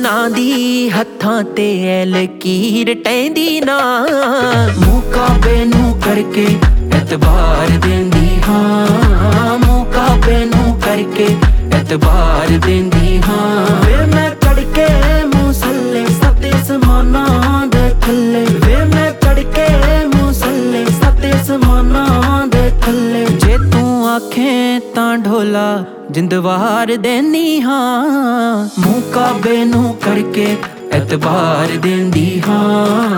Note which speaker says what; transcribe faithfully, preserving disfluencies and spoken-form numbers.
Speaker 1: ਫੁੱਲਾਂ ਦੀ ਹੱਥਾਂ ਤੇ ਐ ਲਕੀਰ ਟਹਿੰਦੀ ਨਾ, ਮੁਕਾਬੇ ਨੂੰ ਕਰਕੇ ਐਤਬਾਰ ਦੇਂਦੀ ਹਾਂ, ਮੁਕਾਬੇ ਨੂੰ ਕਰਕੇ ਐਤਬਾਰ ਦੇਂਦੀ ਹਾਂ। ਵੇ ਮੈਂ ਤੜਕੇ ਮੁਸੱਲੇ ਸੱਤੇ ਸਮਾਨਾਂ ਦੇ ਥੱਲੇ, ਵੇ ਮੈਂ ਤੜਕੇ ਮੁਸੱਲੇ ਸੱਤੇ ਸਮਾਨਾਂ ਦੇ ਥੱਲੇ। ਜੇ ਤੂੰ ਆਖੇ ਤਾਂ ਢੋਲਾ ਜਿੰਦਵਾਰ ਦੇਨੀ ਹਾਂ, ਮੁਕਾਬੇ ਨੂੰ ਕਰਕੇ ਐਤਬਾਰ ਦੇਂਦੀ ਹਾਂ।